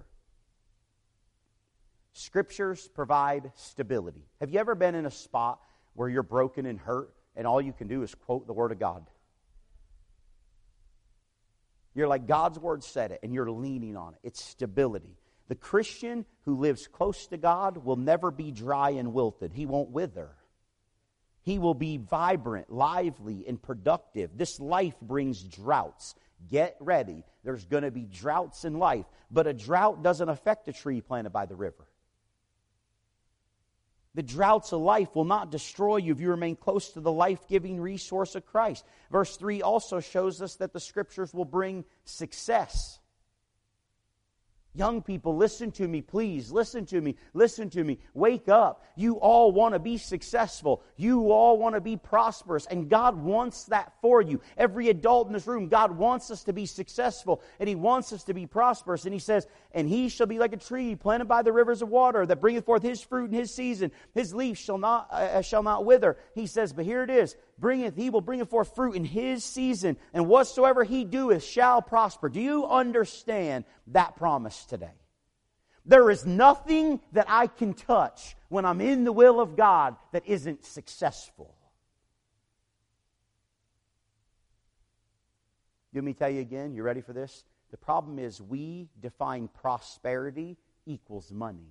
Scriptures provide stability. Have you ever been in a spot where you're broken and hurt and all you can do is quote the Word of God? You're like, God's Word said it, and you're leaning on it. It's stability. The Christian who lives close to God will never be dry and wilted. He won't wither. He will be vibrant, lively, and productive. This life brings droughts. Get ready. There's going to be droughts in life. But a drought doesn't affect a tree planted by the river. The droughts of life will not destroy you if you remain close to the life-giving resource of Christ. Verse three also shows us that the Scriptures will bring success. Young people, listen to me, please. Listen to me. Listen to me. Wake up. You all want to be successful. You all want to be prosperous. And God wants that for you. Every adult in this room, God wants us to be successful. And He wants us to be prosperous. And He says, and he shall be like a tree planted by the rivers of water that bringeth forth his fruit in his season. His leaf shall not, uh, shall not wither. He says, but here it is. Bringeth, he will bring forth fruit in his season, and whatsoever he doeth shall prosper. Do you understand that promise today? There is nothing that I can touch when I'm in the will of God that isn't successful. Let me tell you again, you ready for this? The problem is we define prosperity equals money.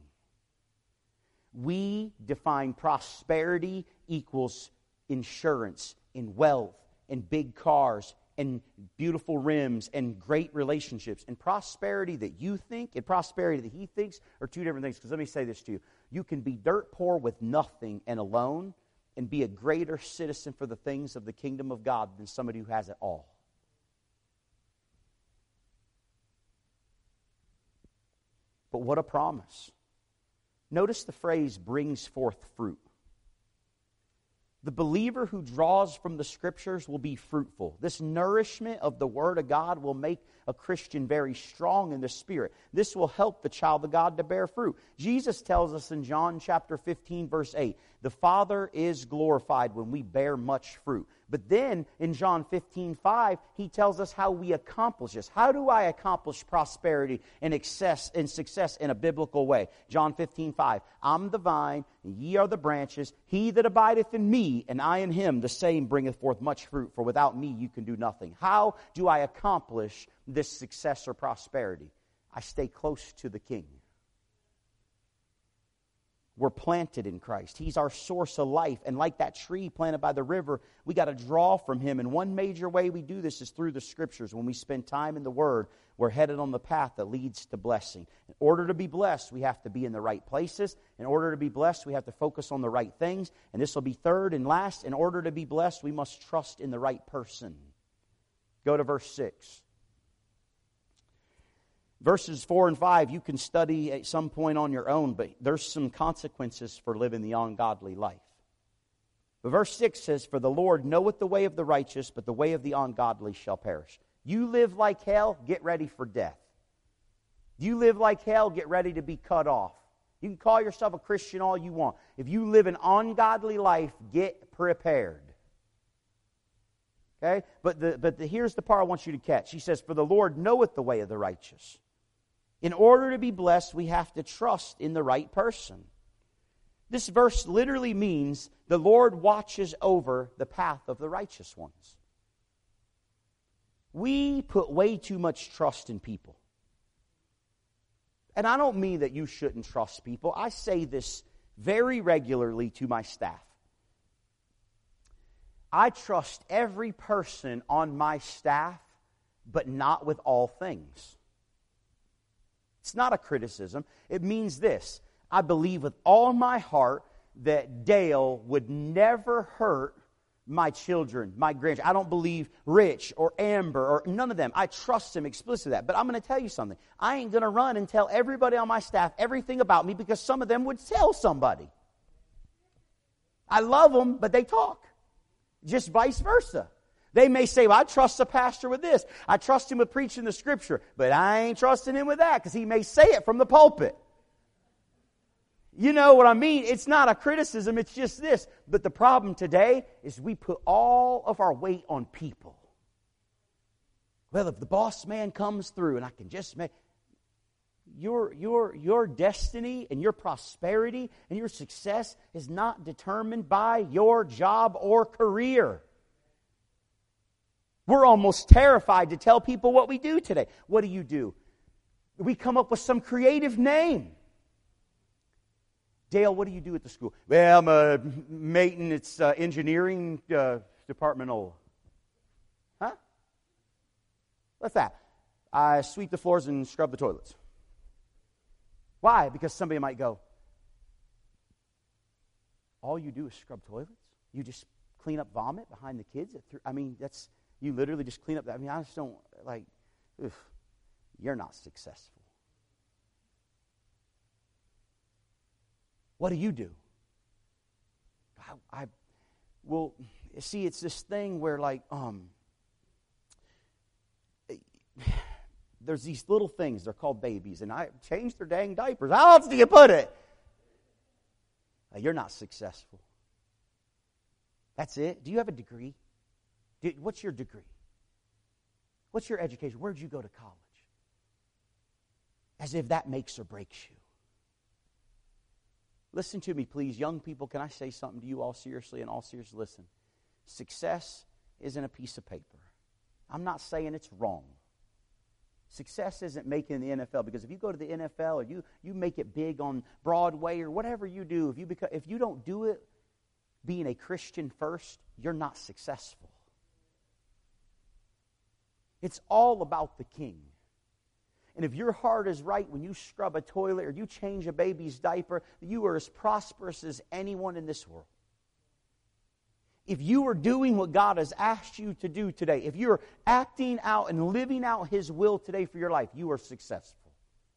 We define prosperity equals insurance and wealth and big cars and beautiful rims and great relationships. And prosperity that you think and prosperity that he thinks are two different things. Because let me say this to you. You can be dirt poor with nothing and alone and be a greater citizen for the things of the kingdom of God than somebody who has it all. But what a promise. Notice the phrase brings forth fruit. The believer who draws from the Scriptures will be fruitful. This nourishment of the Word of God will make a Christian very strong in the Spirit. This will help the child of God to bear fruit. Jesus tells us in John chapter fifteen, verse eight, the Father is glorified when we bear much fruit. But then in John fifteen, five, he tells us how we accomplish this. How do I accomplish prosperity and success, and success in a biblical way? John fifteen, five, I'm the vine, and ye are the branches. He that abideth in me, and I in him, the same bringeth forth much fruit. For without me you can do nothing. How do I accomplish this success or prosperity? I stay close to the King. We're planted in Christ. He's our source of life. And like that tree planted by the river, we got to draw from Him. And one major way we do this is through the Scriptures. When we spend time in the Word, we're headed on the path that leads to blessing. In order to be blessed, we have to be in the right places. In order to be blessed, we have to focus on the right things. And this will be third and last. In order to be blessed, we must trust in the right person. Go to verse six. Verses four and five, you can study at some point on your own, but there's some consequences for living the ungodly life. But verse six says, "For the Lord knoweth the way of the righteous, but the way of the ungodly shall perish." You live like hell, get ready for death. You live like hell, get ready to be cut off. You can call yourself a Christian all you want. If you live an ungodly life, get prepared. Okay? But the, but the, here's the part I want you to catch. He says, "For the Lord knoweth the way of the righteous." In order to be blessed, we have to trust in the right person. This verse literally means the Lord watches over the path of the righteous ones. We put way too much trust in people. And I don't mean that you shouldn't trust people. I say this very regularly to my staff. I trust every person on my staff, but not with all things. It's not a criticism. It means this. I believe with all my heart that Dale would never hurt my children, my grandchildren. I don't believe Rich or Amber or none of them. I trust him explicitly that. But I'm going to tell you something. I ain't going to run and tell everybody on my staff everything about me because some of them would tell somebody. I love them, but they talk. Just vice versa. They may say, well, I trust the pastor with this. I trust him with preaching the Scripture. But I ain't trusting him with that because he may say it from the pulpit. You know what I mean? It's not a criticism. It's just this. But the problem today is we put all of our weight on people. Well, if the boss man comes through and I can just make... Your, your, your destiny and your prosperity and your success is not determined by your job or career. We're almost terrified to tell people what we do today. What do you do? We come up with some creative name. Dale, what do you do at the school? Well, I'm a maintenance uh, engineering uh, departmental. Huh? What's that? I sweep the floors and scrub the toilets. Why? Because somebody might go, all you do is scrub toilets? You just clean up vomit behind the kids? I mean, that's... You literally just clean up that. I mean, I just don't, like, ugh, you're not successful. What do you do? I, I well, see, it's this thing where, like, um, there's these little things. They're called babies, and I changed their dang diapers. How else do you put it? Uh, you're not successful. That's it. Do you have a degree? What's your degree? What's your education? Where'd you go to college? As if that makes or breaks you. Listen to me, please. Young people, can I say something to you all seriously and all seriously? Listen. Success isn't a piece of paper. I'm not saying it's wrong. Success isn't making the N F L, because if you go to the N F L or you, you make it big on Broadway or whatever you do, if you beca- if you don't do it being a Christian first, you're not successful. It's all about the King. And if your heart is right when you scrub a toilet or you change a baby's diaper, you are as prosperous as anyone in this world. If you are doing what God has asked you to do today, if you're acting out and living out His will today for your life, you are successful.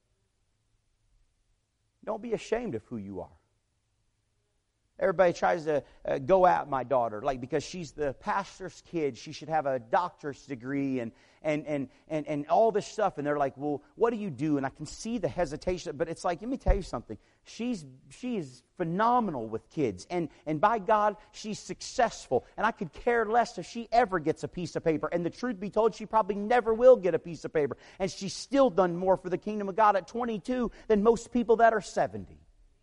Don't be ashamed of who you are. Everybody tries to uh, go at my daughter, like because she's the pastor's kid, she should have a doctor's degree and and and and and all this stuff. And they're like, "Well, what do you do?" And I can see the hesitation, but it's like, let me tell you something. She's she is phenomenal with kids, and and by God, she's successful. And I could care less if she ever gets a piece of paper. And the truth be told, she probably never will get a piece of paper. And she's still done more for the kingdom of God at twenty-two than most people that are seventy.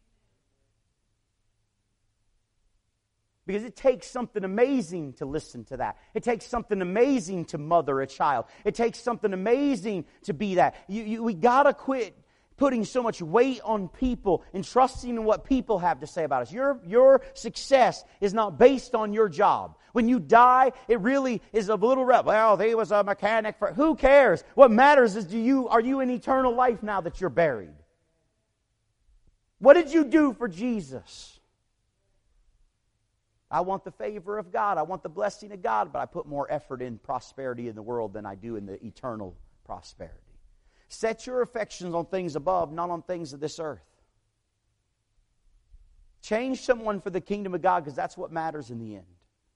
Because it takes something amazing to listen to that. It takes something amazing to mother a child. It takes something amazing to be that. You, you, we got to quit putting so much weight on people and trusting in what people have to say about us. Your, your success is not based on your job. When you die, it really is a little rep. Well, he was a mechanic. For who cares? What matters is, do you are you in eternal life now that you're buried? What did you do for Jesus? I want the favor of God. I want the blessing of God, but I put more effort in prosperity in the world than I do in the eternal prosperity. Set your affections on things above, not on things of this earth. Change someone for the kingdom of God, because that's what matters in the end.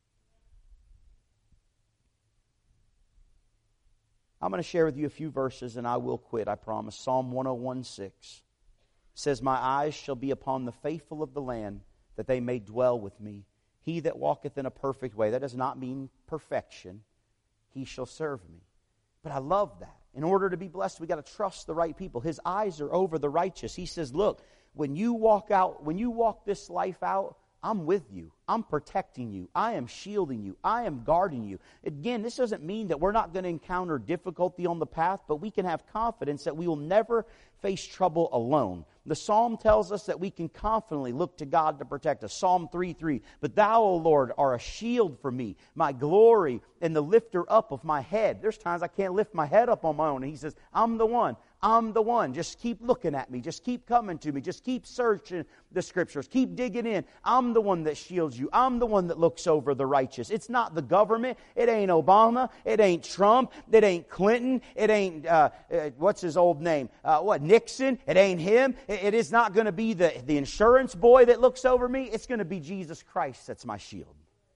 I'm going to share with you a few verses and I will quit, I promise. Psalm one oh one six says, my eyes shall be upon the faithful of the land, that they may dwell with me. He that walketh in a perfect way. That does not mean perfection. He shall serve me. But I love that. In order to be blessed, we got to trust the right people. His eyes are over the righteous. He says, look, when you walk out, when you walk this life out, I'm with you. I'm protecting you. I am shielding you. I am guarding you. Again, this doesn't mean that we're not going to encounter difficulty on the path, but we can have confidence that we will never face trouble alone. The Psalm tells us that we can confidently look to God to protect us. Psalm three three, but thou, O Lord, are a shield for me, my glory, and the lifter up of my head. There's times I can't lift my head up on my own. And he says, I'm the one. I'm the one. Just keep looking at me. Just keep coming to me. Just keep searching the Scriptures. Keep digging in. I'm the one that shields you. I'm the one that looks over the righteous. It's not the government. It ain't Obama. It ain't Trump. It ain't Clinton. It ain't, uh, uh, what's his old name? Uh, what, Nixon? It ain't him. It, it is not going to be the, the insurance boy that looks over me. It's going to be Jesus Christ that's my shield.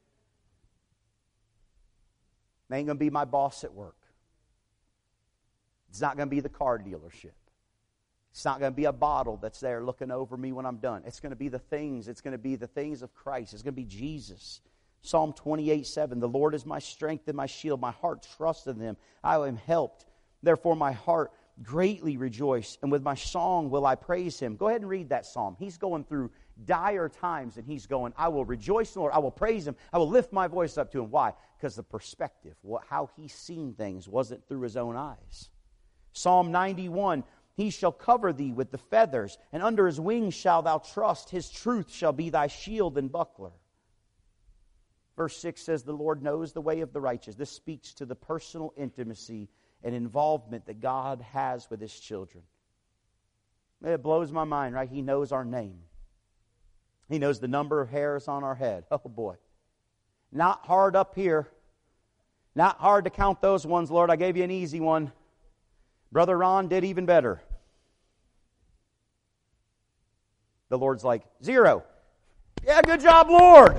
It ain't going to be my boss at work. It's not going to be the car dealership. It's not going to be a bottle that's there looking over me when I'm done. It's going to be the things. It's going to be the things of Christ. It's going to be Jesus. Psalm twenty-eight seven, the Lord is my strength and my shield. My heart trusts in Him. I am helped. Therefore my heart greatly rejoiced, and with my song will I praise Him. Go ahead and read that psalm. He's going through dire times, and he's going, I will rejoice in the Lord. I will praise Him. I will lift my voice up to Him. Why? Because the perspective, what, how he's seen things, wasn't through his own eyes. Psalm ninety-one, He shall cover thee with the feathers, and under His wings shalt thou trust. His truth shall be thy shield and buckler. Verse six says, the Lord knows the way of the righteous. This speaks to the personal intimacy and involvement that God has with His children. It blows my mind, right? He knows our name. He knows the number of hairs on our head. Oh boy. Not hard up here. Not hard to count those ones, Lord. I gave you an easy one. Brother Ron did even better. The Lord's like, zero. Yeah, good job, Lord.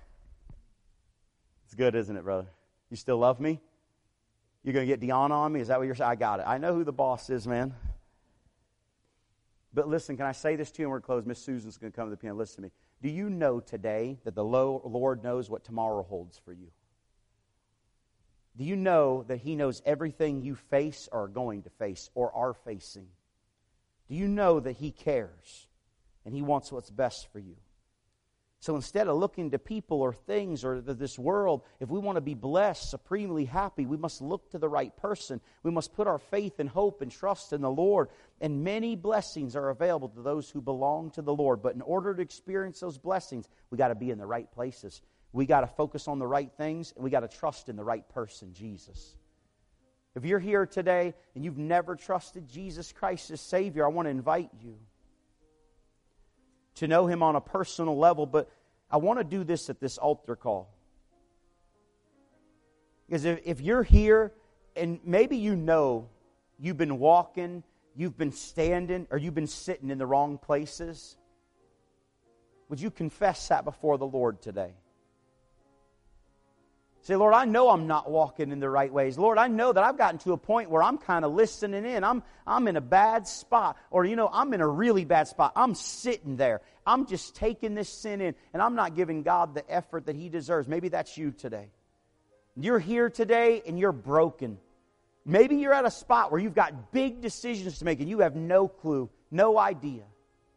It's good, isn't it, brother? You still love me? You're going to get Deanna on me? Is that what you're saying? I got it. I know who the boss is, man. But listen, can I say this to you and we're closed? Miss Susan's going to come to the piano. Listen to me. Do you know today that the Lord knows what tomorrow holds for you? Do you know that He knows everything you face or are going to face or are facing? Do you know that He cares and He wants what's best for you? So instead of looking to people or things or this world, if we want to be blessed, supremely happy, we must look to the right person. We must put our faith and hope and trust in the Lord. And many blessings are available to those who belong to the Lord. But in order to experience those blessings, we got to be in the right places. We got to focus on the right things, and we got to trust in the right person, Jesus. If you're here today and you've never trusted Jesus Christ as Savior, I want to invite you to know Him on a personal level, but I want to do this at this altar call. Because if, if you're here and maybe you know you've been walking, you've been standing, or you've been sitting in the wrong places, would you confess that before the Lord today? Say, Lord, I know I'm not walking in the right ways. Lord, I know that I've gotten to a point where I'm kind of listening in. I'm, I'm in a bad spot. Or, you know, I'm in a really bad spot. I'm sitting there. I'm just taking this sin in. And I'm not giving God the effort that He deserves. Maybe that's you today. You're here today and you're broken. Maybe you're at a spot where you've got big decisions to make and you have no clue, no idea.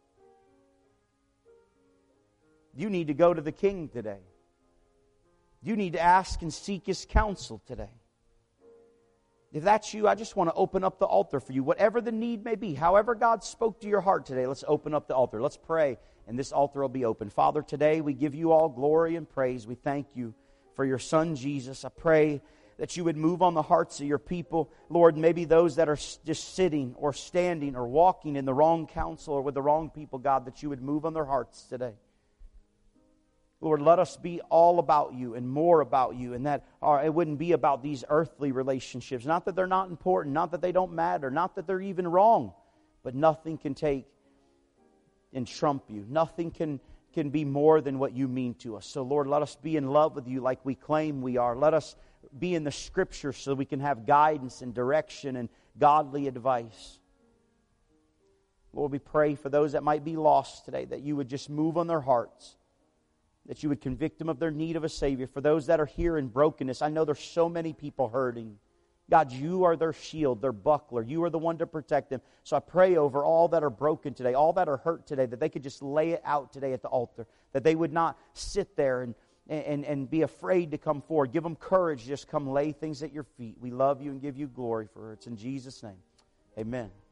You need to go to the King today. You need to ask and seek His counsel today. If that's you, I just want to open up the altar for you. Whatever the need may be, however God spoke to your heart today, let's open up the altar. Let's pray, and this altar will be open. Father, today we give you all glory and praise. We thank you for your Son, Jesus. I pray that you would move on the hearts of your people. Lord, maybe those that are just sitting or standing or walking in the wrong counsel or with the wrong people, God, that you would move on their hearts today. Lord, let us be all about you and more about you, and that uh, it wouldn't be about these earthly relationships. Not that they're not important, not that they don't matter, not that they're even wrong, but nothing can take and trump you. Nothing can, can be more than what you mean to us. So, Lord, let us be in love with you like we claim we are. Let us be in the Scripture so we can have guidance and direction and godly advice. Lord, we pray for those that might be lost today, that you would just move on their hearts, that you would convict them of their need of a Savior. For those that are here in brokenness, I know there's so many people hurting. God, you are their shield, their buckler. You are the one to protect them. So I pray over all that are broken today, all that are hurt today, that they could just lay it out today at the altar, that they would not sit there and, and, and be afraid to come forward. Give them courage. Just come lay things at your feet. We love you and give you glory for it. It's in Jesus' name. Amen.